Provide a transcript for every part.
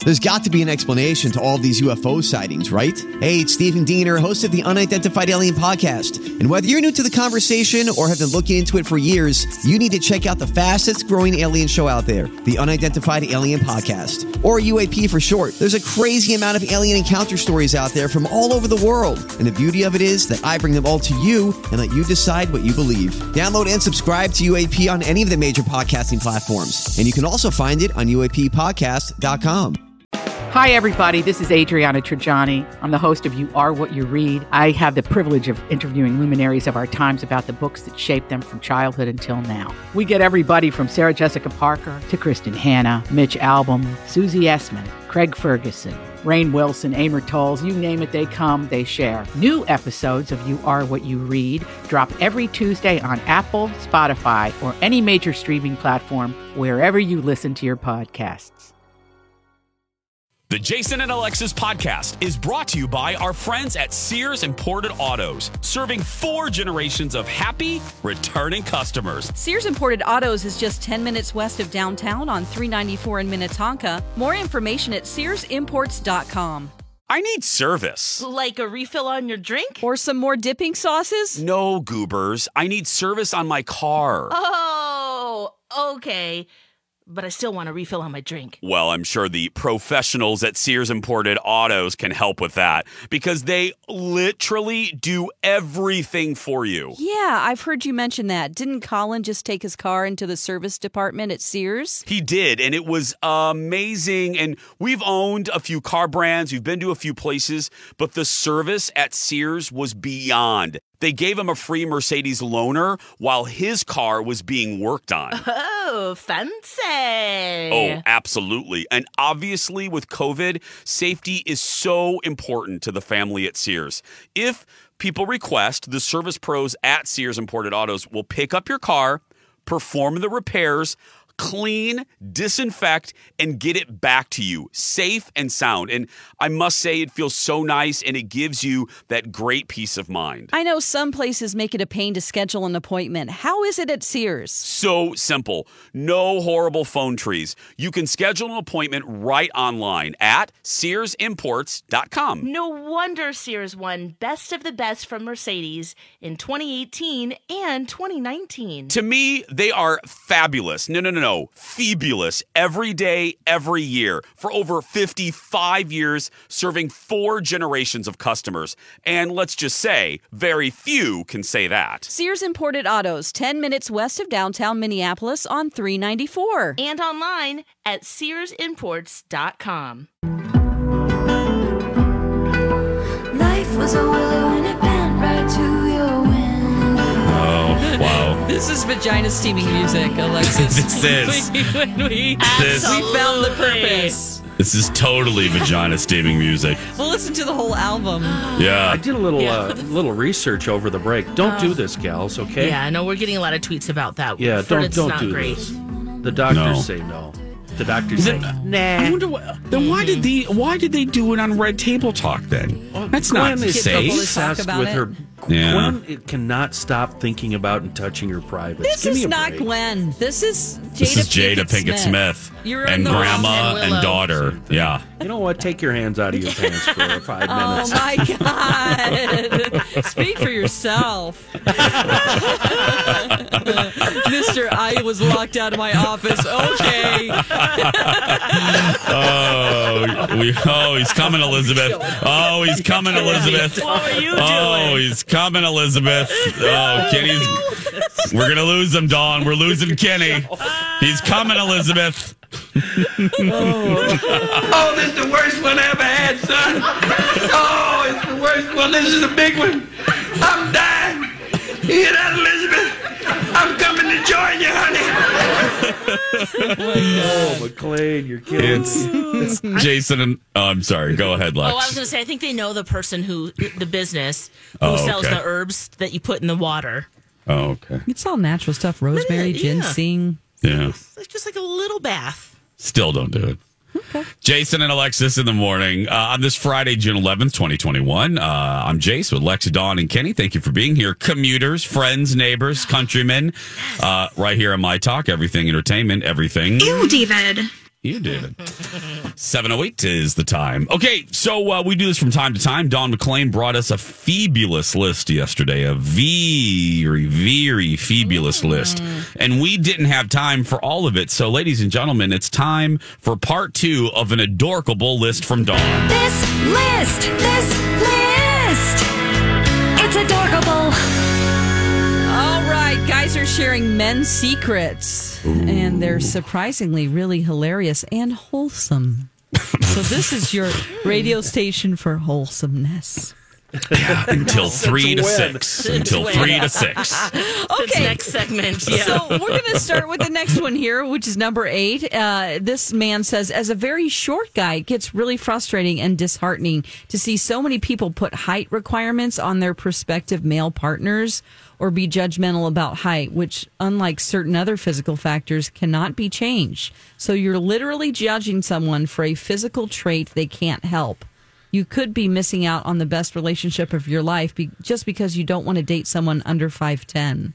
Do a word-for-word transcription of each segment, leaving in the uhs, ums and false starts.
There's got to be an explanation to all of these U F O sightings, right? Hey, it's Stephen Diener, host of the Unidentified Alien Podcast. And whether you're new to the conversation or have been looking into it for years, you need to check out the fastest growing alien show out there, the Unidentified Alien Podcast, or U A P for short. There's a crazy amount of alien encounter stories out there from all over the world. And the beauty of it is that I bring them all to you and let you decide what you believe. Download and subscribe to U A P on any of the major podcasting platforms. And you can also find it on U A P podcast dot com. Hi, everybody. This is Adriana Trajani. I'm the host of You Are What You Read. I have the privilege of interviewing luminaries of our times about the books that shaped them from childhood until now. We get everybody from Sarah Jessica Parker to Kristen Hanna, Mitch Albom, Susie Essman, Craig Ferguson, Rainn Wilson, Amor Tolls, you name it, they come, they share. New episodes of You Are What You Read drop every Tuesday on Apple, Spotify, or any major streaming platform wherever you listen to your podcasts. The Jason and Alexis podcast is brought to you by our friends at Sears Imported Autos, serving four generations of happy, returning customers. Sears Imported Autos is just ten minutes west of downtown on three ninety-four in Minnetonka. More information at sears imports dot com. I need service. Like a refill on your drink? Or some more dipping sauces? No, goobers. I need service on my car. Oh, okay. But I still want a refill on my drink. Well, I'm sure the professionals at Sears Imported Autos can help with that because they literally do everything for you. Yeah, I've heard you mention that. Didn't Colin just take his car into the service department at Sears? He did, and it was amazing. And we've owned a few car brands. We've been to a few places, but the service at Sears was beyond. They gave him a free Mercedes loaner while his car was being worked on. Oh, fancy. Oh, absolutely. And obviously with COVID, safety is so important to the family at Sears. If people request, the service pros at Sears Imported Autos will pick up your car, perform the repairs, clean, disinfect, and get it back to you safe and sound. And I must say, it feels so nice, and it gives you that great peace of mind. I know some places make it a pain to schedule an appointment. How is it at Sears? So simple. No horrible phone trees. You can schedule an appointment right online at sears imports dot com. No wonder Sears won Best of the Best from Mercedes in twenty eighteen and twenty nineteen. To me, they are fabulous. No, no, no, no. Fabulous. Every day, every year. For over fifty-five years, serving four generations of customers. And let's just say, very few can say that. Sears Imported Autos, ten minutes west of downtown Minneapolis on three ninety-four. And online at sears imports dot com. Life was a willow and it bent right to your window. Oh, wow. This is vagina steaming music, Alexis. This is. when we, This- we found the purpose. This is totally vagina steaming music. We'll listen to the whole album. Yeah. I did a little Yeah. uh, little research over the break. Don't do this, gals, okay? Yeah, I know we're getting a lot of tweets about that. Yeah, But don't it's don't not do great. this. The doctors No. say no. The doctors say I nah. wonder why, then why did they why did they do it on Red Table Talk then? That's not Gwen is safe. obsessed Talk about with it. her. Yeah. Gwen it cannot stop thinking about and touching her privates. This Give me is a not break. Gwen. This is Jada This is Jada Pinkett Pinkett Smith. You're in and the wrong- grandma and and Willow. daughter. Yeah. You know what? Take your hands out of your pants for five Oh minutes. my God. Speak for yourself. Mister I was locked out of my office. Okay. Oh, we, oh, he's coming, Elizabeth. Oh, he's coming, Elizabeth. What were you Oh, doing? he's coming, Elizabeth. Oh, Kenny's. We're going to lose him, Dawn. We're losing Kenny. He's coming, Elizabeth. Oh, this is the worst one I ever had, son. Oh, it's the worst one. This is a big one. I'm dying. You hear that, Elizabeth? I'm coming to join you, honey. Oh, McLean, you're kidding It's, me. it's Jason and. Oh, I'm sorry. Go ahead, Lex. Oh, I was going to say, I think they know the person who, the business, who Oh, sells okay. the herbs that you put in the water. Oh, okay. It's all natural stuff. Rosemary, Yeah. ginseng. Yeah. It's just like a little bath. Still don't do it. Okay. Jason and Alexis in the morning uh, on this Friday, June eleventh, twenty twenty-one. Uh, I'm Jace with Lex, Dawn, and Kenny. Thank you for being here. Commuters, friends, neighbors, countrymen, uh, right here on My Talk, everything entertainment, everything. Ew, David. You did. seven oh eight is the time. Okay, so uh, we do this from time to time. Dawn McClain brought us a fabulous list yesterday, a very, very fabulous mm. list. And we didn't have time for all of it. So, ladies and gentlemen, it's time for part two of an adorkable list from Dawn. This list, this list, it's adorkable. All right, guys are sharing men's secrets, Ooh. and they're surprisingly really hilarious and wholesome. So this is your radio station for wholesomeness. Yeah, until three to six. Until three to six. Okay. Next segment. Yeah. So we're going to start with the next one here, which is number eight. Uh, this man says, as a very short guy, it gets really frustrating and disheartening to see so many people put height requirements on their prospective male partners or be judgmental about height, which, unlike certain other physical factors, cannot be changed. So you're literally judging someone for a physical trait they can't help. You could be missing out on the best relationship of your life be- just because you don't want to date someone under five ten.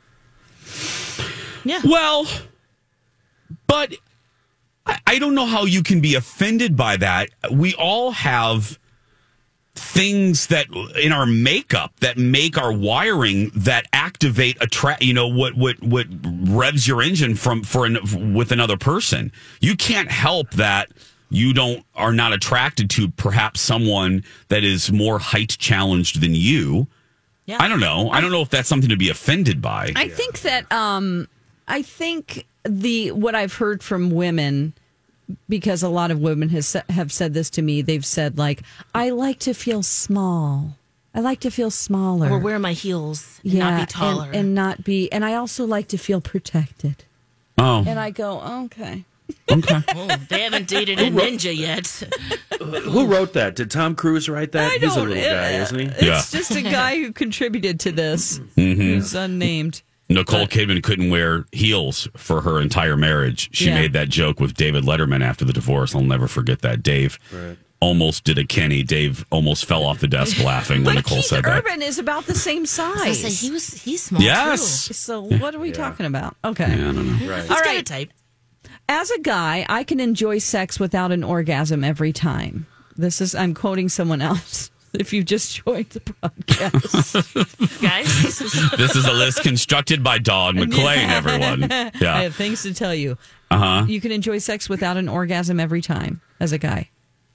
Yeah. Well, but I, I don't know how you can be offended by that. We all have things that in our makeup that make our wiring that activate attract, you know, what what what revs your engine from for an, with another person. You can't help that. You don't are not attracted to perhaps someone that is more height challenged than you. Yeah. I don't know. I don't know if that's something to be offended by. I think that um, I think the what I've heard from women, because a lot of women has have said this to me. They've said like, I like to feel small. I like to feel smaller, or wear my heels, and yeah, not be taller, and, and not be. And I also like to feel protected. Oh, and I go okay. Okay. Oh, they haven't dated a ninja yet. Who wrote that? Did Tom Cruise write that? I He's a don't, little it, guy, isn't he? It's yeah. just a guy who contributed to this. Mm-hmm. Who's unnamed. Nicole but, Kidman couldn't wear heels for her entire marriage. She yeah. made that joke with David Letterman after the divorce. I'll never forget that. Dave right. almost did a Kenny. Dave almost fell off the desk laughing when but Nicole Keith said that. Urban is about the same size. Say, he was he's small yes. too. So what are we yeah. talking about? Okay. Yeah, I don't know. Right. He's All got right. a type. As a guy, I can enjoy sex without an orgasm every time. This is, I'm quoting someone else. If you just joined the podcast. Guys, this is... this is a list constructed by Dawn McClain, everyone. Yeah. I have things to tell you. Uh-huh. You can enjoy sex without an orgasm every time as a guy.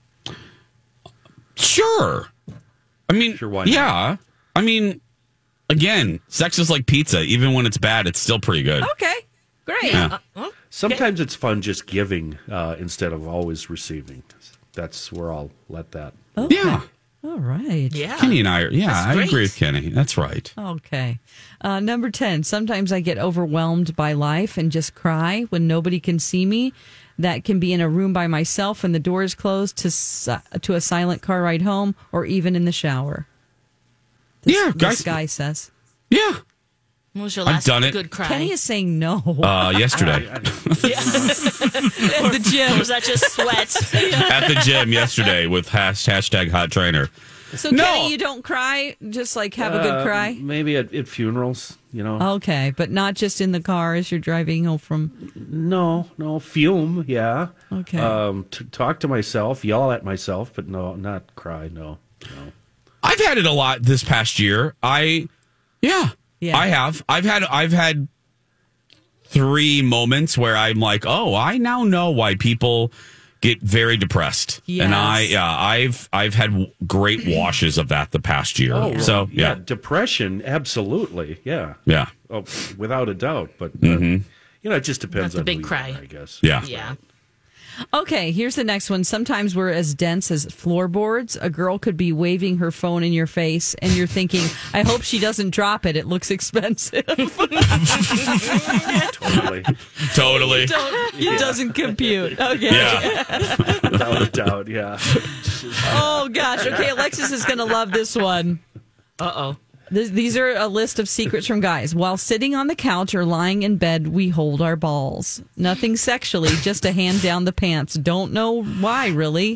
Sure. I mean, sure, why not? Yeah. I mean, again, sex is like pizza. Even when it's bad, it's still pretty good. Okay. Great. Yeah. Uh, Sometimes it's fun just giving uh, instead of always receiving. That's where I'll let that. Okay. Yeah. All right. Yeah. Kenny and I are, yeah, That's I great. agree with Kenny. That's right. Okay. Uh, number ten, sometimes I get overwhelmed by life and just cry when nobody can see me. That can be in a room by myself when the door is closed, to si- to a silent car ride home, or even in the shower. This, yeah, guys. This guy says. Yeah. When was your I've last done it. good cry? Kenny is saying no. Uh, yesterday. At the gym. Or was that just sweat? At the gym yesterday with hash, hashtag hot trainer. So, no. Kenny, you don't cry? Just like have a good Uh, cry? Maybe at, at funerals, you know. Okay, but not just in the car as you're driving home from... No, no, fume, yeah. Okay. Um, to talk to myself, yell at myself, but no, not cry, no, no. I've had it a lot this past year. I, yeah, Yeah. I have. I've had, I've had three moments where I'm like, oh, I now know why people get very depressed. Yes. And I, yeah, I've, I've had great washes of that the past year. Oh, so yeah. yeah. depression, absolutely, yeah. Yeah. Oh, without a doubt, but, uh, Mm-hmm. you know, it just depends Not the on big who you cry. are, I guess. Yeah. Yeah. Okay, here's the next one. Sometimes we're as dense as floorboards. A girl could be waving her phone in your face, and you're thinking, I hope she doesn't drop it. It looks expensive. Totally. Totally. Don't, it Yeah. doesn't compute. Okay. Yeah. Without a doubt, yeah. Oh, gosh. Okay, Alexis is going to love this one. Uh-oh. Th- These are a list of secrets from guys. While sitting on the couch or lying in bed, we hold our balls. Nothing sexually, just a hand down the pants. Don't know why, really.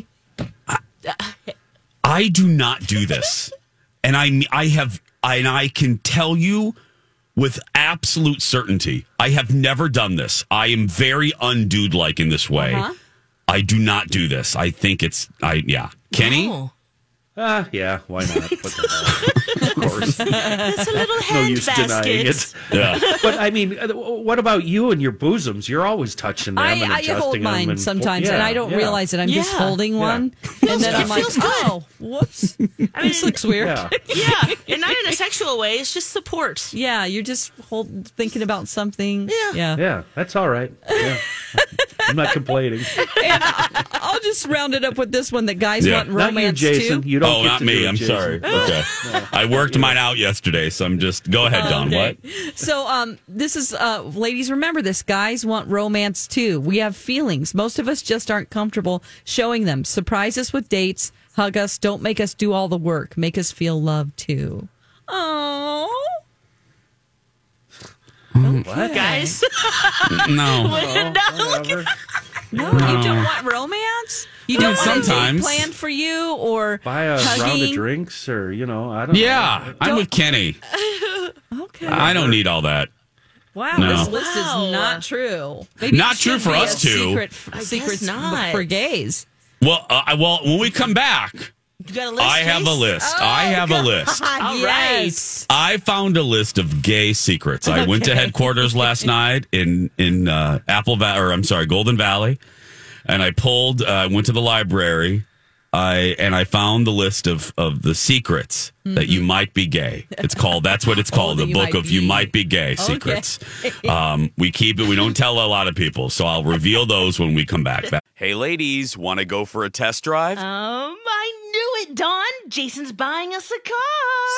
I do not do this. And I, I have, and I can tell you with absolute certainty, I have never done this. I am very undude-like in this way. Uh-huh. I do not do this. I think it's, I yeah. Kenny? No. Ah, uh, yeah, why not? What the hell? Of course. That's a little hand No use basket. denying it. Yeah. But, I mean, what about you and your bosoms? You're always touching them I, and I adjusting hold them. mine and, sometimes, yeah, and I don't yeah. realize that I'm just Yeah. holding Yeah. one. And then it I'm like, feels good. oh, whoops. I mean, This looks weird. Yeah. yeah, and not in a sexual way. It's just support. Yeah, you're just hold, thinking about something. Yeah. Yeah. Yeah, that's all right. Yeah. I'm not complaining. And I, I'll just round it up with this one that guys Yeah. want Not you, romance Jason. too. You don't Oh, get not to me. do it, I'm Jason. sorry. Okay. I worked mine out yesterday, so I'm just, go ahead, Don. Okay. What? So, um, this is, uh, ladies, remember this. Guys want romance too. We have feelings. Most of us just aren't comfortable showing them. Surprise us with dates. Hug us. Don't make us do all the work. Make us feel loved too. Oh, What? Guys, No. no, Whatever. no, you don't want romance. You don't I mean, want a date sometimes. planned for you or Buy a hugging. round of drinks or, you know, I don't know. Yeah, I'm with Kenny. Okay. I don't need all that. Wow, No. this list Wow. is not true. Maybe Not it true should for be us a two. Secret, I guess secrets not. for gays. Well, uh, I- well, when we come back, you got a list. I have a Jace? list. I have a list. All Yes. I found a list of gay secrets. I went to headquarters last night in in uh, Apple Valley, or I'm sorry, Golden Valley, and I pulled. I uh, went to the library. I and I found the list of, of the secrets that you might be gay. It's called. That's what it's called. that the you book might of you be. might be gay Okay. secrets. Um, we keep it. We don't tell a lot of people, so I'll reveal those when we come back. Hey, ladies, want to go for a test drive? Um, I knew it, Dawn. Jason's buying us a car.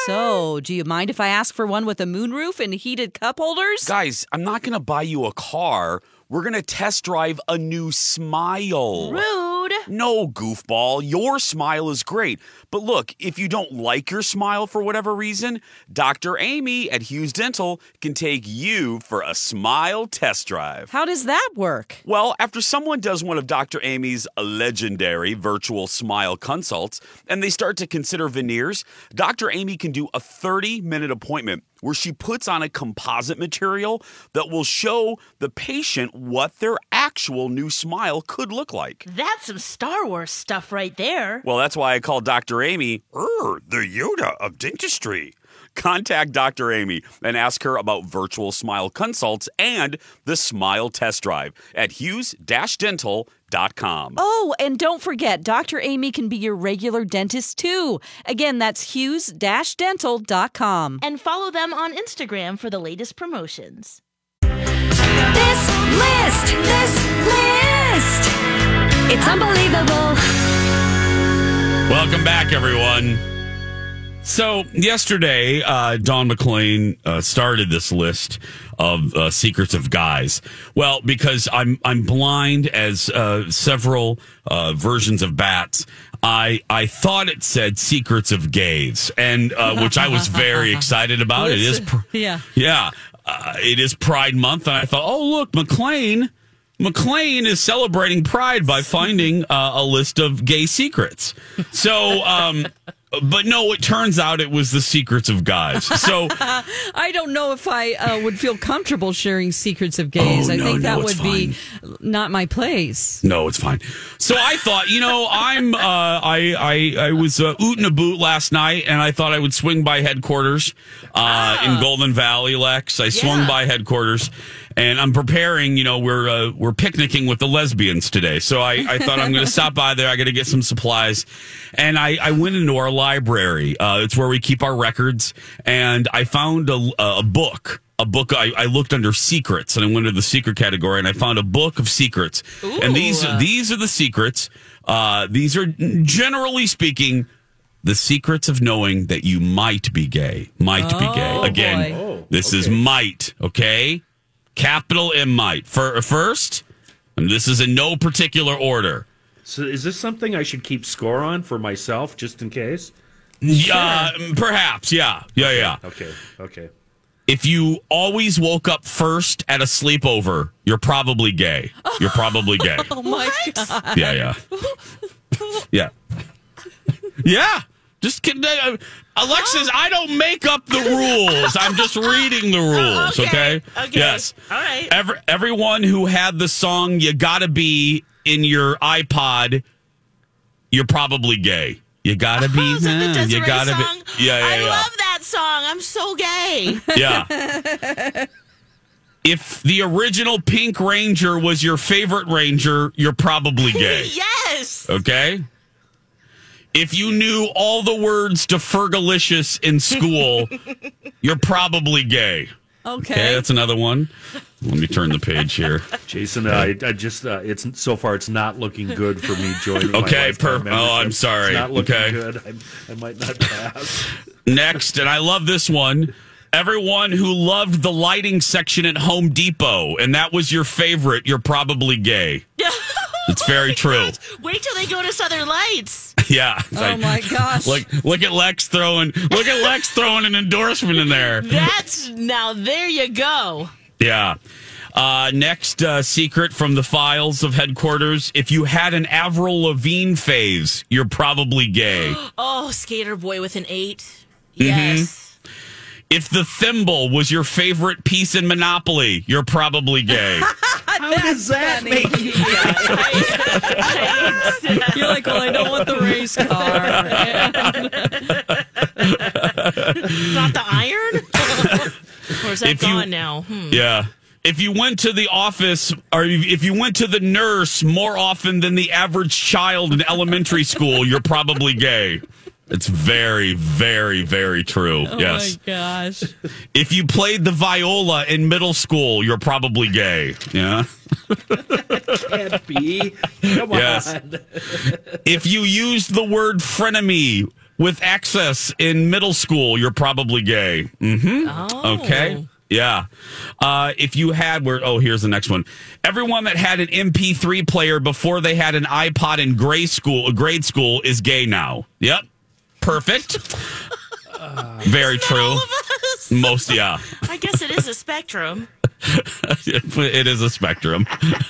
So, do you mind if I ask for one with a moonroof and heated cup holders? Guys, I'm not going to buy you a car. We're going to test drive a new Smile. Rude. No, goofball. Your smile is great. But look, if you don't like your smile for whatever reason, Doctor Amy at Hughes Dental can take you for a smile test drive. How does that work? Well, after someone does one of Doctor Amy's legendary virtual smile consults and they start to consider veneers, Doctor Amy can do a thirty-minute appointment where she puts on a composite material that will show the patient what their actual new smile could look like. That's some Star Wars stuff right there. Well, that's why I call Doctor Amy er, the Yoda of dentistry. Contact Doctor Amy and ask her about virtual smile consults and the smile test drive at hughes dental dot com. Oh, and don't forget, Doctor Amy can be your regular dentist too. Again, that's hughes dental dot com. And follow them on Instagram for the latest promotions. This list, this list. It's unbelievable. Welcome back, everyone. So yesterday, uh, Don McLean uh, started this list of uh, secrets of guys. Well, because I'm I'm blind as uh, several uh, versions of bats, I I thought it said secrets of gays, and uh, which I was very excited about. It is, pr- Yeah. yeah, uh, it is Pride Month, and I thought, oh look, McLean. McLean is celebrating Pride by finding uh, a list of gay secrets. So, um, but no, it turns out it was the secrets of guys. So I don't know if I uh, would feel comfortable sharing secrets of gays. Oh, I no, think that no, it's would be not my place. no, it's fine. So I thought, you know, I'm, uh, I, I, I was uh, ootin' a boot last night, and I thought I would swing by headquarters uh, in Golden Valley, Lex. I swung Yeah. by headquarters. And I'm preparing, you know, we're uh, we're picnicking with the lesbians today. So I, I thought I'm going to stop by there. I got to get some supplies. And I, I went into our library. Uh, it's where we keep our records. And I found a, a book. A book, I, I looked under secrets, and I went to the secret category, and I found a book of secrets. Ooh. And these these are the secrets. Uh, these are, generally speaking, the secrets of knowing that you might be gay. Might be gay. Oh, Again, boy. Oh, this is okay. might, okay? Capital M might. For, first, and this is in no particular order. So is this something I should keep score on for myself, just in case? Yeah, perhaps, yeah. Yeah, yeah. Okay, okay. If you always woke up first at a sleepover, you're probably gay. You're probably gay. Oh my God. Yeah, yeah. Yeah. Yeah. Just kidding. Uh, Alexis, I don't make up the rules. I'm just reading the rules, okay? Okay. Okay. Yes. All right. Every, everyone who had the song You Gotta Be in your iPod, you're probably gay. You gotta be. Oh, is that the uh, Desiree you gotta song? be. Yeah, yeah, I yeah. love that song. I'm so gay. Yeah. If the original Pink Ranger was your favorite Ranger, you're probably gay. Yes. Okay? If you knew all the words to Fergalicious in school, you're probably gay. Okay. Okay, that's another one. Let me turn the page here. Jason, uh, I, I just uh, it's so far it's not looking good for me joining. Okay, my per- oh, I'm sorry. It's not looking Okay. good. I, I might not pass. Next, and I love this one. Everyone who loved the lighting section at Home Depot, and that was your favorite, you're probably gay. It's very true. Gosh, wait till they go to Southern Lights. Yeah. Oh my gosh. Look, look at Lex throwing. Look at Lex throwing an endorsement in there. That's now there you go. Yeah. Uh, next uh, secret from the files of headquarters: if you had an Avril Lavigne phase, you're probably gay. Oh, Skater Boy with an eight. Mm-hmm. Yes. If the thimble was your favorite piece in Monopoly, you're probably gay. How does that funny. make you? You're like, well, I don't want the race car. Not the iron? Or is that If you- gone now? Hmm. Yeah. If you went to the office, or if you went to the nurse more often than the average child in elementary school, you're probably gay. It's very, very, very true. Oh yes. my gosh. If you played the viola in middle school, you're probably gay. Yeah. Can't be. Come Yes. on. If you used the word frenemy with access in middle school, you're probably gay. Mm-hmm. Oh. Okay. Yeah. Uh, if you had where oh, here's the next one. Everyone that had an M P three player before they had an iPod in grade school, grade school is gay now. Yep. Perfect. Uh, Very Isn't that true. all of us? Most, yeah. I guess it is a spectrum. It is a spectrum.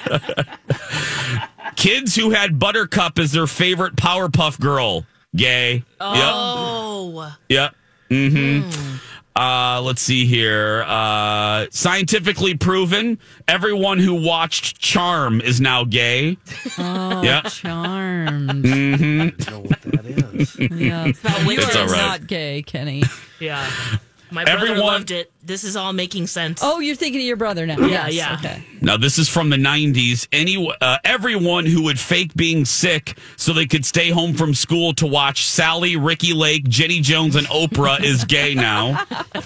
Kids who had Buttercup as their favorite Powerpuff Girl, gay. Oh. Yep. Yep. Mm-hmm. Uh, let's see here. Uh, scientifically proven, everyone who watched Charm is now gay. Oh, Yep. Charmed. Mm-hmm. I don't know what that is. Yeah. You It's are all right. not gay, Kenny. Yeah. My brother Everyone- loved it. This is all making sense. Oh, you're thinking of your brother now. Yeah, Yes, yeah. Okay. Now, this is from the nineties. Any, uh, everyone who would fake being sick so they could stay home from school to watch Sally, Ricky Lake, Jenny Jones, and Oprah is gay now.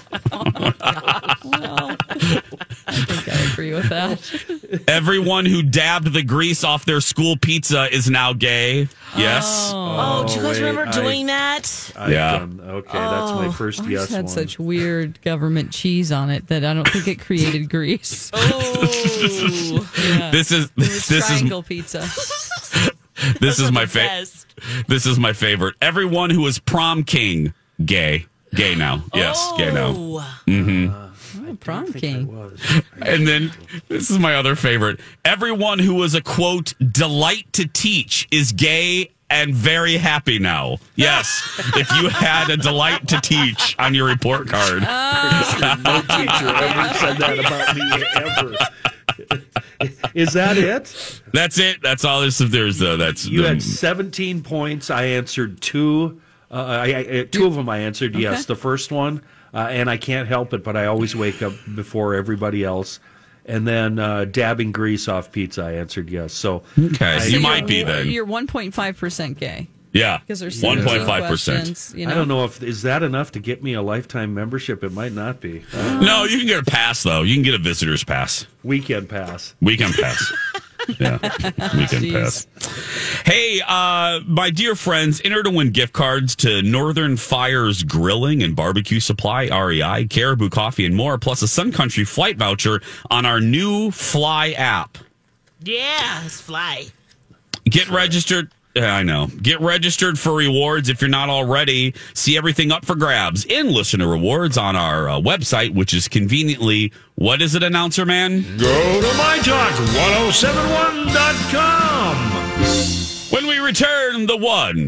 Well, I think I agree with that. Everyone who dabbed the grease off their school pizza is now gay. Yes. Oh, do you guys wait, remember I- doing that? I've Yeah. done- okay, that's my first Ours yes had one. such weird government cheese on it that I don't think it created grease. Oh. Yeah. This is It was this is triangle pizza. this is my the favorite. best. This is my favorite. Everyone who was prom king, gay, gay now. Yes, gay now. Oh. Oh, prom king. Was. And then this is my other favorite. Everyone who was a quote delight to teach is gay and very happy now. Yes, if you had a delight to teach on your report card. No teacher ever said that about me ever. Is that it? That's it. That's all there's. There's uh, that's You the- had seventeen points. I answered two. Uh, I, I, two of them I answered yes. The first one, uh, and I can't help it, but I always wake up before everybody else. And then uh, dabbing grease off pizza, I answered yes. So okay. I- you So might you're- be then. You're one point five percent gay. Yeah, Because there's one seventeen point five percent. questions, you know? I don't know if is that enough to get me a lifetime membership. It might not be. Uh, No, you can get a pass though. You can get a visitor's pass, weekend pass. weekend pass. Yeah, weekend Jeez. pass. Hey, uh, my dear friends, enter to win gift cards to Northern Fires Grilling and Barbecue Supply, R E I, Caribou Coffee, and more, plus a Sun Country flight voucher on our new Fly app. Yeah, it's fly. Get registered. Yeah, I know. Get registered for rewards if you're not already. See everything up for grabs in listener rewards on our uh, website, which is conveniently, what is it, announcer man? Go to my talk ten seventy-one dot com. When we return, the one,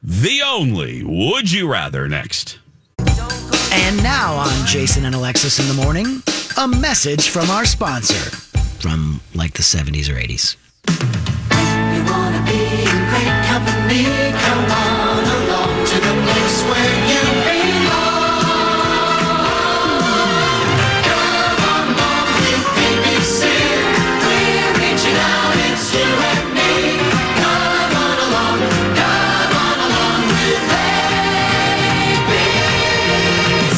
the only Would You Rather next. And now on Jason and Alexis in the Morning, a message from our sponsor from like the seventies or eighties. You wanna be in great company? Come on along to the place where you belong. Come on along with A B C. We're reaching out, it's you and me. Come on along, come on along with A B C.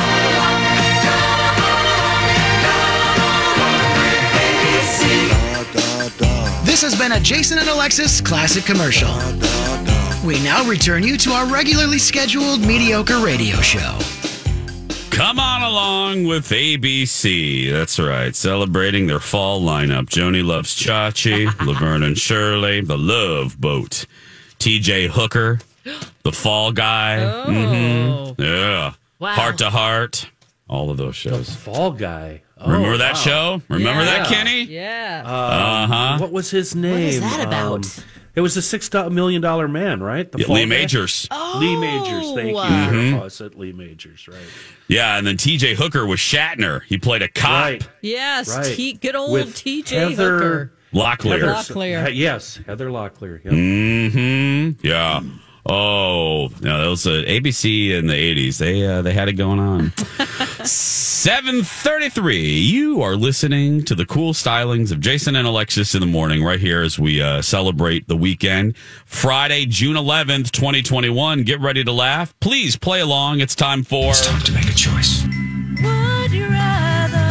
Come on along, come on along with A B C. This has been a Jason and Alexis classic commercial. We now return you to our regularly scheduled mediocre radio show. Come on along with A B C. That's right. Celebrating their fall lineup. Joni Loves Chachi, Laverne and Shirley, The Love Boat, T J Hooker, The Fall Guy. Oh. Mm-hmm. Yeah. Wow. Heart to Heart. All of those shows. Fall Guy. Oh, Remember that wow. show? Remember Yeah. that, Kenny? Yeah. Um, Uh-huh. What was his name? What is that about? Um, it was a six million dollar man, right? The Yeah, Fall Lee Guy? Majors. Oh, Lee Majors. Thank you, wow. Sheriff Fawcett. Lee Majors, right? Yeah, and then T J Hooker was Shatner. He played a cop. Right. Yes. Right. T- good old With T J Heather- Hooker. Locklear. Heather Locklear. Uh, yes, Heather Locklear. Yep. Mm-hmm. Yeah. Oh, no, that was uh, A B C in the eighties. They uh, they had it going on. seven thirty-three. You are listening to the cool stylings of Jason and Alexis in the morning right here as we uh, celebrate the weekend. Friday, June eleventh, twenty twenty-one. Get ready to laugh. Please play along. It's time for... It's time to make a choice. Would you rather?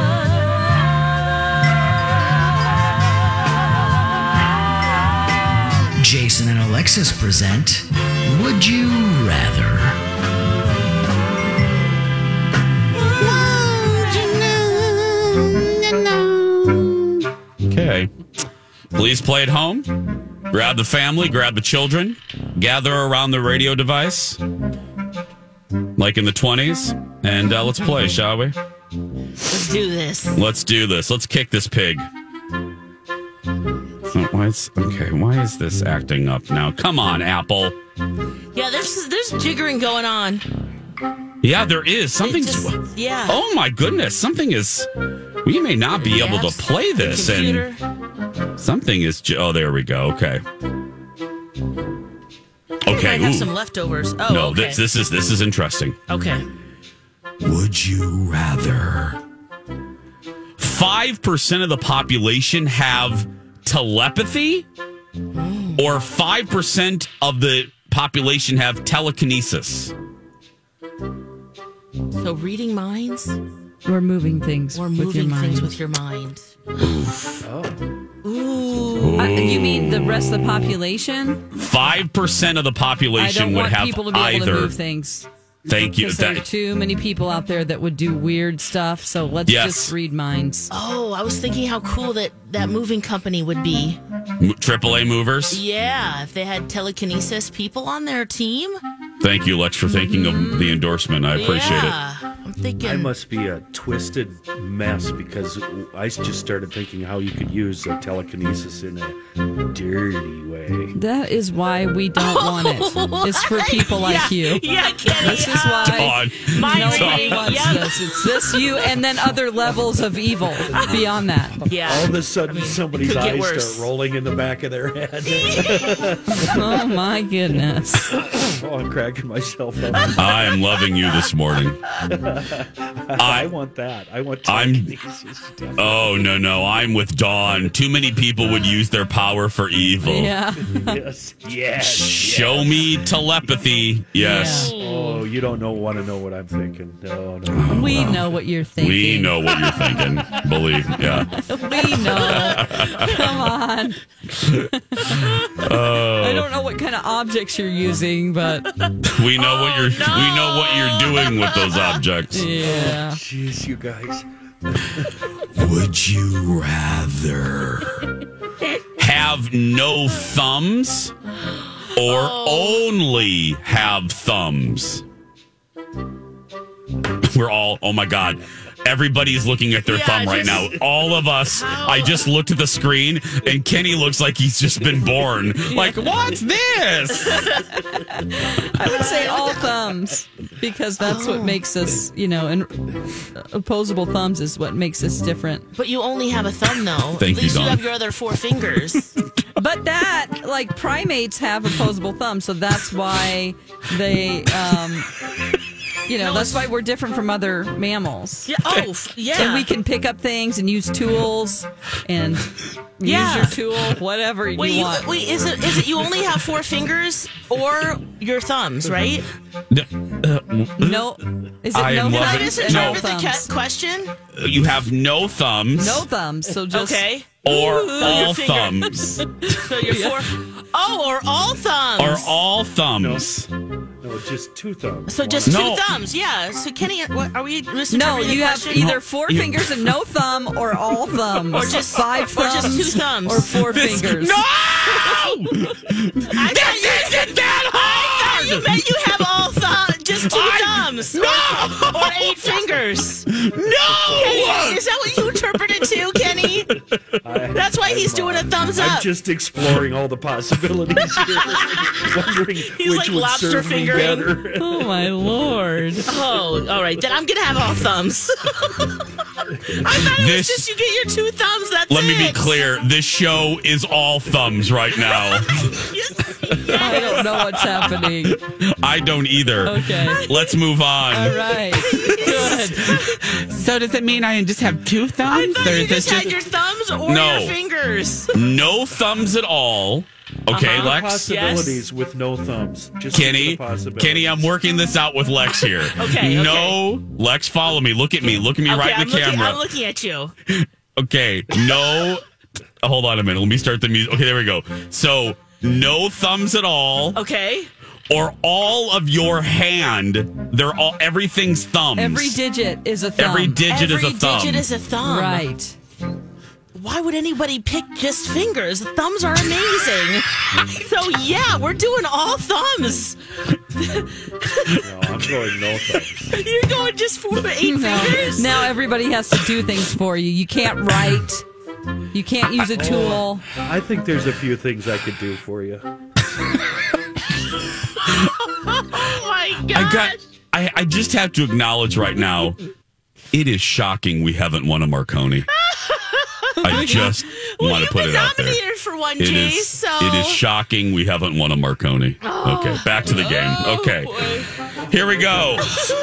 Jason and Alexis present Would You Rather? Okay. Please play at home. Grab the family, grab the children, gather around the radio device, like in the twenties, and uh, let's play, shall we? Let's do this. Let's do this. Let's kick this pig. Oh, why is, okay, why is this acting up now? Come on, Apple. Yeah, there's there's jiggering going on. Yeah, there is. Something's... just- yeah. Oh, my goodness. Something is... We may not be able to Apps, play this. computer. And something is... j- Oh, there we go. Okay. Okay. I have ooh. some leftovers. Oh, no, okay. this, this is this is interesting. Okay. Would you rather? five percent of the population have telepathy, or five percent of the population have telekinesis? So reading minds Or moving things or with your moving mind. things with your mind. Oh. Ooh. Uh, you mean the rest of the population? five percent of the I population don't would want have people to be able to either. move things. Thank you. Because there are That- too many people out there that would do weird stuff. So let's Yes. just read minds. Oh, I was thinking how cool that that moving company would be. M- triple A movers. Yeah, if they had telekinesis people on their team. Thank you, Lex, for thinking of the endorsement. I appreciate yeah, I'm thinking. I must be a twisted mess because I just started thinking how you could use a telekinesis in a dirty way. That is why we don't want it. It's for people like yeah, you. Yeah, Kenny. This is why Dawn. My nobody reading, wants yeah. this. It's this, you, and then other levels of evil beyond that. Yeah. All of a sudden, somebody's could get eyes worse. start rolling in the back of their head. Oh my goodness. Oh, I'm cracking myself up. I am loving you this morning. I want that. I want I'm- telekinesis. definitely. Oh, no, no. I'm with Dawn. Too many people would use their power for evil. Yeah. Yes. Yes. Show me telepathy. Yes. Oh, you don't know want to know what I'm thinking. No, no. We know what you're thinking. We know what you're thinking. Believe me. Yeah. We know. Come on. I don't know what kind of objects you're using, but We know what you're no. we know what you're doing with those objects. yeah. Jeez, you guys. Would you rather have no thumbs or only have thumbs? We're all, oh my God. Everybody's looking at their Yeah, thumb right just- now. All of us. I just looked at the screen, and Kenny looks like he's just been born. Like, what's this? I would say all thumbs because that's what makes us, you know, and opposable thumbs is what makes us different. But you only have a thumb, though. Thank At you, least you, Dawn. have your other four fingers. But that, like, primates have opposable thumbs, so that's why they, um, you know, No, that's it's- why we're different from other mammals. Yeah. Oh, f- yeah. And we can pick up things and use tools and Yeah. use your tool, whatever you Wait, you, want. wait, is it is it you only have four fingers or your thumbs, right? No, is it I no am thumbs? Can I loving- misinterpret No. the thumbs? ca- question? You have no thumbs. No thumbs, so just Okay. Or Ooh, all your finger. thumbs. So you're four. Oh, or all thumbs. Or all thumbs. No, just two thumbs. So just No. two thumbs, yeah. So Kenny, what, are we misinterpreting No, the you have question? either four you- fingers and no thumb, or all thumbs, Or just- five or thumbs, just two thumbs. or four fingers. No! I thought you, Isn't that hard? you meant you have all thumbs, just two I- thumbs, No! or, or eight fingers. No! Is that what you interpreted too, Kenny? I- That's why he's I'm, doing a thumbs I'm up. just exploring all the possibilities here, wondering He's which like would lobster serve me fingering. better. Oh my lord! Oh, all right. Then I'm gonna have all thumbs. I thought it This- was just you get your two thumbs. That's Let it. me be clear. This show is all thumbs right now. I don't know what's happening. I don't either. Okay. Let's move on. All right. Good. So does it mean I just have two I thumbs? thought you just had your thumbs or No. your fingers. No thumbs at all. Okay, Uh-huh. Lex? Possibilities with no thumbs. Just Kenny, the possibilities. Kenny, I'm working this out with Lex here. Okay, No, Lex, follow me. Look at me. Look at me Okay, right in I'm the looking, camera. I'm looking at you. Okay, no. Hold on a minute. Let me start the music. Okay, there we go. So, no thumbs at all, Okay. or all of your hand. They're all everything's thumbs. Every digit is a thumb. Every digit Every is a thumb. digit is a thumb. Right. Why would anybody pick just fingers? Thumbs are amazing. So yeah, we're doing all thumbs. No, I'm going no thumbs. You're going just for eight No. fingers. Now everybody has to do things for you. You can't write. You can't use a tool. I think there's a few things I could do for you. Oh my gosh. I got. I, I just have to acknowledge right now, it is shocking we haven't won a Marconi. I just well, want to you've put been it out there. nominated for one, It Jay, is. so It is shocking we haven't won a Marconi. Okay, back to the game. Oh, Okay, boy. here we go.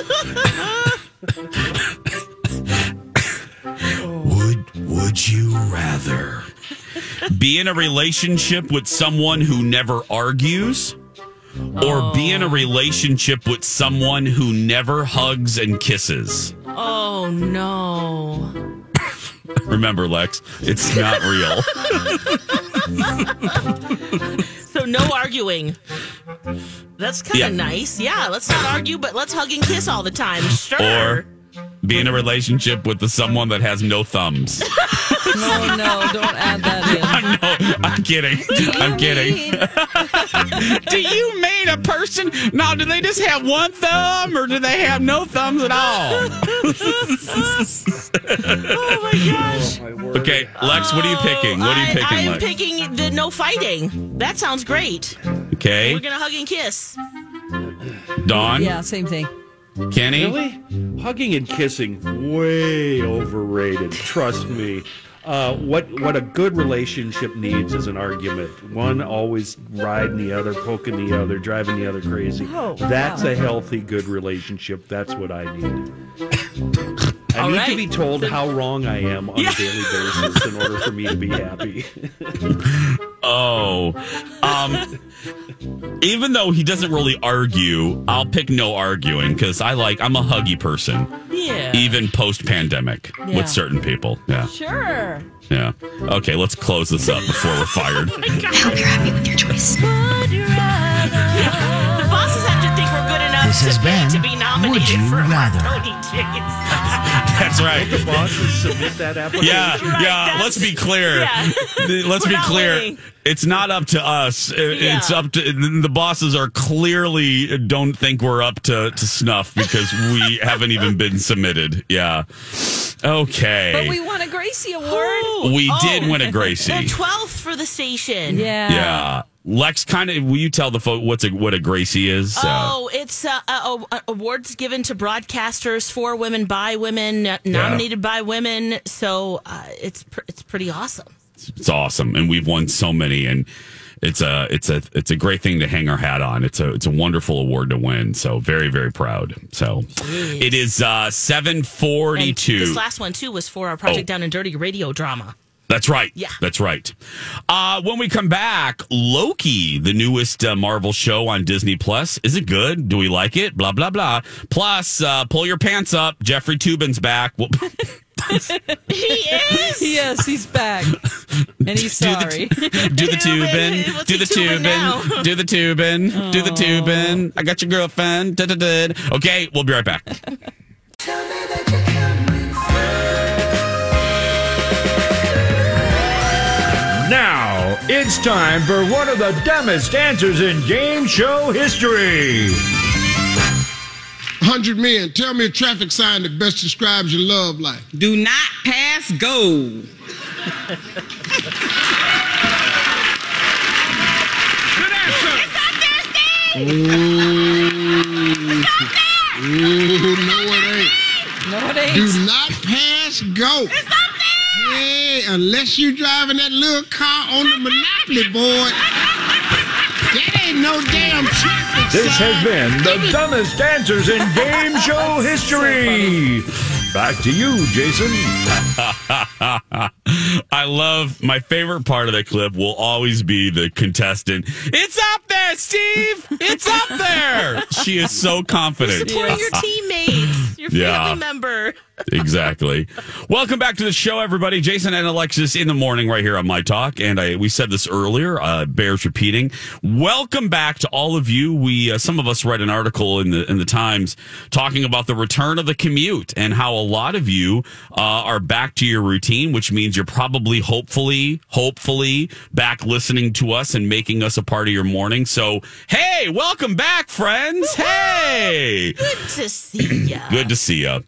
Would Would you rather be in a relationship with someone who never argues, or be in a relationship with someone who never hugs and kisses? Oh no. Remember, Lex, it's not real. So no arguing. That's kind of Yeah. nice. Yeah, let's not argue, but let's hug and kiss all the time. Sure. Or be in a relationship with the someone that has no thumbs. No, no, don't add that in. I know. I'm kidding. I'm kidding. Do you mean a person? No, do they just have one thumb or do they have no thumbs at all? Oh my gosh. Oh, my word. Okay, Lex, what are you picking? What are you I- picking, I'm Lex? picking the no fighting. That sounds great. Okay, We're gonna hug and kiss. Dawn, Yeah, same thing. Kenny. Really? Hugging and kissing, way overrated. Trust me. Uh, what what a good relationship needs is an argument. One always riding the other, poking the other, driving the other crazy. Oh, That's wow. a healthy, good relationship. That's what I need. I All need right. to be told how wrong I am on Yeah. a daily basis in order for me to be happy. Oh, um, even though he doesn't really argue, I'll pick no arguing because I like I'm a huggy person, Yeah. even post pandemic Yeah. with certain people. Yeah, Sure. yeah. Okay, let's close this up before we're fired. The bosses have to think we're good enough This has to, been to be nominated Would You for a Rather. Marconi, Jays. That's right. Don't the bosses submit that application? Yeah, Right, yeah. that's- Let's be clear. yeah. Let's We're be not clear. waiting. It's not up to us. It- Yeah. It's up to the bosses. Are clearly don't think we're up to, to snuff because we haven't even been submitted. Yeah. Okay. But we won a Gracie Award. Ooh. We Oh, did win a Gracie. The twelfth for the station. Yeah. Yeah. Lex, kind of. Will you tell the folks what's a, what a Gracie is? Oh, it's uh, uh, uh, awards given to broadcasters for women, by women, uh, nominated by women. So uh, it's pr- it's pretty awesome. It's awesome, and we've won so many, and it's a it's a it's a great thing to hang our hat on. It's a it's a wonderful award to win. So very very proud. So Jeez. it is uh, seven forty And two. this last one too was for our Project Oh. Down and Dirty radio drama. That's right. Yeah. That's right. Uh, when we come back, Loki, the newest uh, Marvel show on Disney Plus. Is it good? Do we like it? Blah, blah, blah. Plus, uh, pull your pants up. Jeffrey Toobin's back. Well, He is. Yes, he's back. And he's do sorry. the, do the Toobin. tubing. What's Do he the tubing now? tubing. Do the tubing. Do the tubing. I got your girlfriend. Da, da, da. Okay, we'll be right back. Now, it's time for one of the dumbest answers in game show history. one hundred men, tell me a traffic sign that best describes your love life. Do not pass go. Ooh, no it ain't. No, it ain't. Do not pass go. It's up there. Hey, unless you driving that little car on the Monopoly board. That ain't no damn traffic This sign. has been the dumbest answers in game show history. Back to you, Jason. I love my favorite part of that clip will always be the contestant. It's up there, Steve. It's up there. She is so confident. Supporting your teammates, your family Yeah. member. Exactly. Welcome back to the show, everybody. Jason and Alexis in the morning right here on My Talk. And I, we said this earlier, uh, bears repeating. Welcome back to all of you. We, uh, some of us read an article in the, in the Times talking about the return of the commute and how a lot of you, uh, are back to your routine, which means you're probably, hopefully, hopefully back listening to us and making us a part of your morning. So, hey, welcome back, friends. Hey. Good to see ya. Good to see you.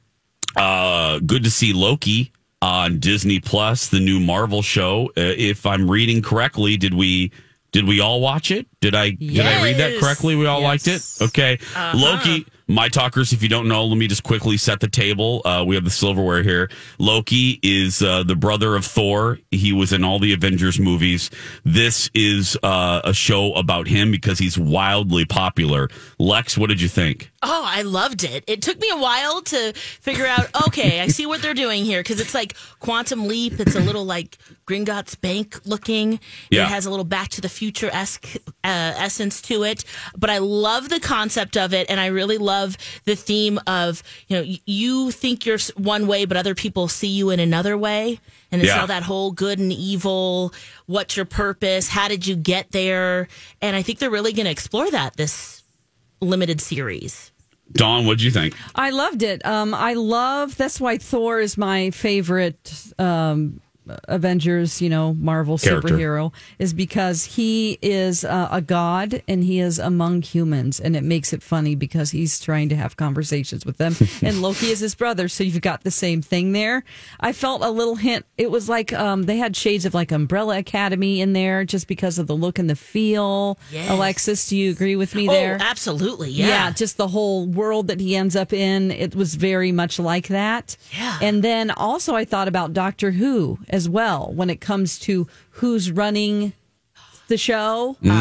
Uh, good to see Loki on Disney Plus, the new Marvel show. Uh, if I'm reading correctly, did we did we all watch it? Did I did I read that Yes. correctly? We all Yes. liked it. Okay, Uh-huh. Loki. My talkers, if you don't know, let me just quickly set the table. Uh, we have the silverware here. Loki is uh, the brother of Thor. He was in all the Avengers movies. This is uh, a show about him because he's wildly popular. Lex, what did you think? Oh, I loved it. It took me a while to figure out, okay, I see what they're doing here because it's like Quantum Leap. It's a little like Gringotts Bank looking. Yeah. It has a little Back to the Future-esque uh, essence to it. But I love the concept of it, and I really love the theme of, you know, y- you think you're s- one way, but other people see you in another way. And it's Yeah. all that whole good and evil, what's your purpose, how did you get there? And I think they're really going to explore that this limited series. Dawn, what'd you think? I loved it. Um, I love, that's why Thor is my favorite um, Avengers, you know, Marvel Character. superhero, is because he is uh, a god and he is among humans. And it makes it funny because he's trying to have conversations with them. And Loki is his brother. So you've got the same thing there. I felt a little hint. It was like um, they had shades of like Umbrella Academy in there just because of the look and the feel. Yes. Alexis, do you agree with me Oh, there? absolutely. Yeah. Yeah, just the whole world that he ends up in, it was very much like that. Yeah. And then also I thought about Doctor Who as well when it comes to who's running the show, Mm.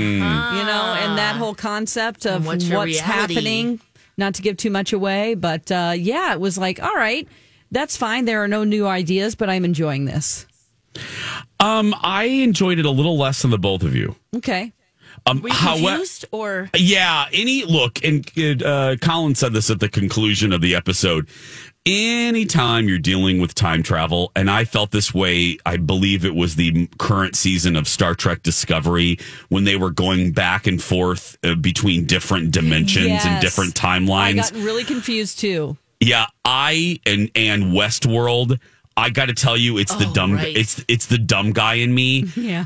you know, and that whole concept of And what's what's, your reality? happening, not to give too much away, but uh, yeah, it was like, all right, that's fine. There are no new ideas, but I'm enjoying this. Um, I enjoyed it a little less than the both of you. Okay. Um, Were you howe- confused or? yeah, any look, and uh, Colin said this at the conclusion of the episode. Anytime you're dealing with time travel, and I felt this way, I believe it was the current season of Star Trek Discovery when they were going back and forth uh, between different dimensions and Yes. different I timelines. got really confused too. Yeah, I and and Westworld. I got to tell you, it's the Oh, dumb. right. It's it's the dumb guy in me. Yeah.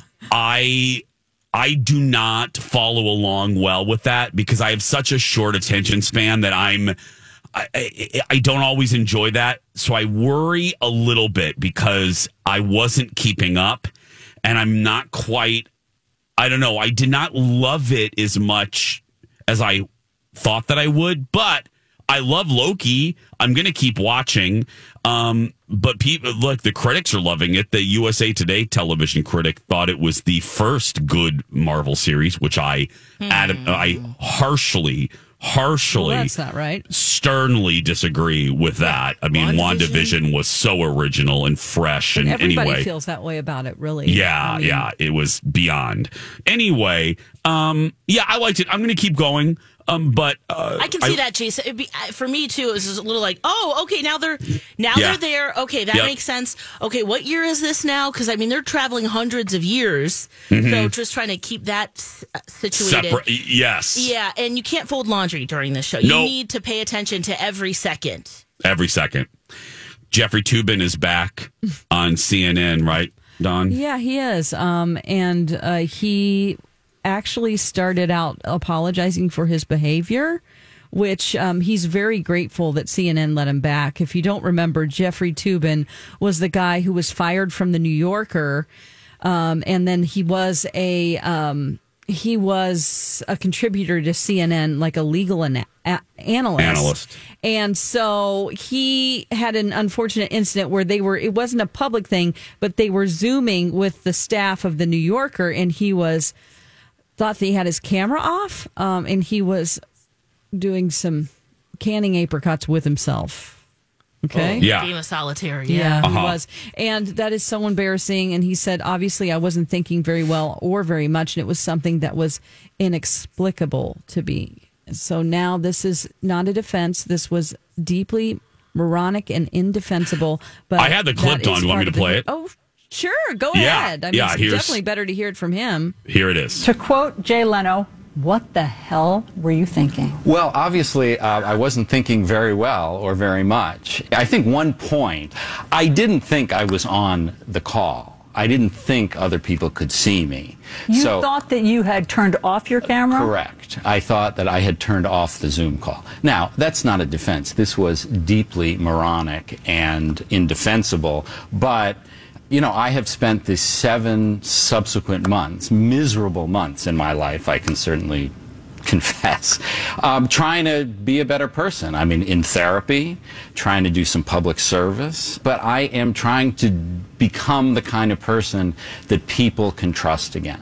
I I do not follow along well with that because I have such a short attention span that I'm. I, I, I don't always enjoy that, so I worry a little bit because I wasn't keeping up, and I'm not quite. I don't know. I did not love it as much as I thought that I would, but I love Loki. I'm going to keep watching. Um, but people, look, the critics are loving it. The U S A Today television critic thought it was the first good Marvel series, which I, Hmm. ad- I harshly, harshly, Well, that's not right. sternly disagree with that. I mean, WandaVision was so original and fresh. And, And everybody anyway, feels that way about it, really. yeah, I mean, yeah, it was beyond. Anyway, um, yeah, I liked it. I'm going to keep going. Um, but uh, I can see that, Jason. It'd be, uh, for me too, it was just a little like, oh, okay, now they're now Yeah. they're there. Okay, that Yep. makes sense. Okay, what year is this now? Because I mean, they're traveling hundreds of years, Mhm. so just trying to keep that uh, situated. Separate, yes, Yeah, and you can't fold laundry during this show. You Nope. need to pay attention to every second. every second. Jeffrey Toobin is back on C N N, right, Don? Yeah, he is. Um, and uh, he actually started out apologizing for his behavior, which um, he's very grateful that C N N let him back. If you don't remember, Jeffrey Toobin was the guy who was fired from the New Yorker, um, and then he was a um, he was a contributor to C N N, like a legal ana- a- analyst. Analyst. And so he had an unfortunate incident where they were, it wasn't a public thing, but they were Zooming with the staff of the New Yorker, and he was, thought that he had his camera off, um, and he was doing some canning apricots with himself. Okay. Yeah. Game of solitaire. Yeah, Yeah. he Uh-huh. was. And that is so embarrassing. And he said, obviously, I wasn't thinking very well or very much. And it was something that was inexplicable to me. So now this is not a defense. This was deeply moronic and indefensible. But I had the clip, that Dawn. is You want me part to of the- play it? Oh, sure. Go Yeah. ahead. I mean, Yeah, it's here's- definitely better to hear it from him. Here it is. To quote Jay Leno, what the hell were you thinking? Well, obviously, uh, I wasn't thinking very well or very much. I think one point, I didn't think I was on the call. I didn't think other people could see me. You so, thought that you had turned off your camera? Correct. I thought that I had turned off the Zoom call. Now, that's not a defense. This was deeply moronic and indefensible, but you know, I have spent the seven subsequent months, miserable months in my life, I can certainly confess, um, trying to be a better person. I mean, in therapy, trying to do some public service, but I am trying to become the kind of person that people can trust again.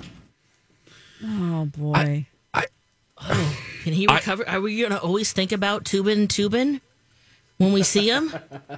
Oh, boy. Oh, can he recover? Are we going to always think about Tubin Tubin when we see him?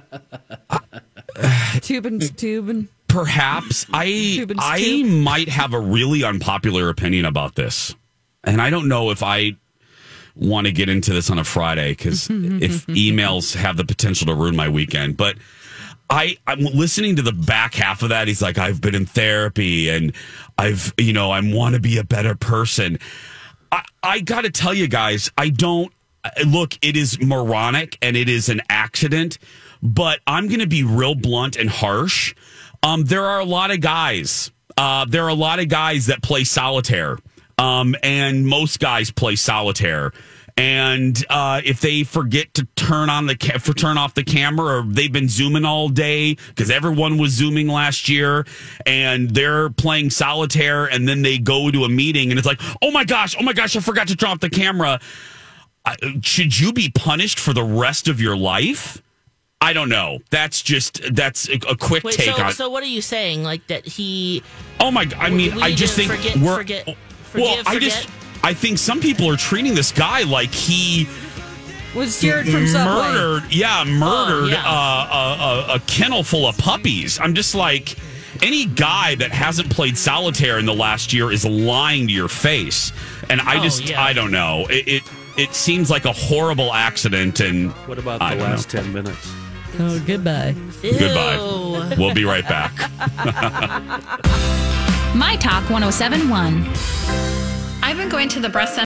Tubin's Tubin. Perhaps I Tubin's I tube. might have a really unpopular opinion about this, and I don't know if I want to get into this on a Friday because if emails have the potential to ruin my weekend. But I I'm listening to the back half of that. He's like, I've been in therapy and I've you know I want to be a better person. I I got to tell you guys, I don't look. It is moronic and it is an accident, but I'm going to be real blunt and harsh. Um, there are a lot of guys. Uh, there are a lot of guys that play solitaire, um, and most guys play solitaire. And uh, if they forget to turn on the ca- for turn off the camera, or they've been zooming all day because everyone was zooming last year, and they're playing solitaire, and then they go to a meeting, and it's like, oh my gosh, oh my gosh, I forgot to turn off the camera. Uh, should you be punished for the rest of your life? I don't know. That's just that's a, a quick Wait, take so, on. so what are you saying? Like that he? Oh my! I mean, we I need just to think forget, we're. forget, well, forgive, I forget? just I think some people are treating this guy like he Was Jared from Subway. murdered. Yeah, murdered Oh, yeah. Uh, a, a, a kennel full of puppies. I'm just like, any guy that hasn't played solitaire in the last year is lying to your face. And I Oh, just yeah. I don't know. It, it it seems like a horrible accident. And What about I the don't last know. ten minutes? Oh, goodbye. Goodbye. We'll be right back. My Talk one oh seven point one. I've been going to the breast center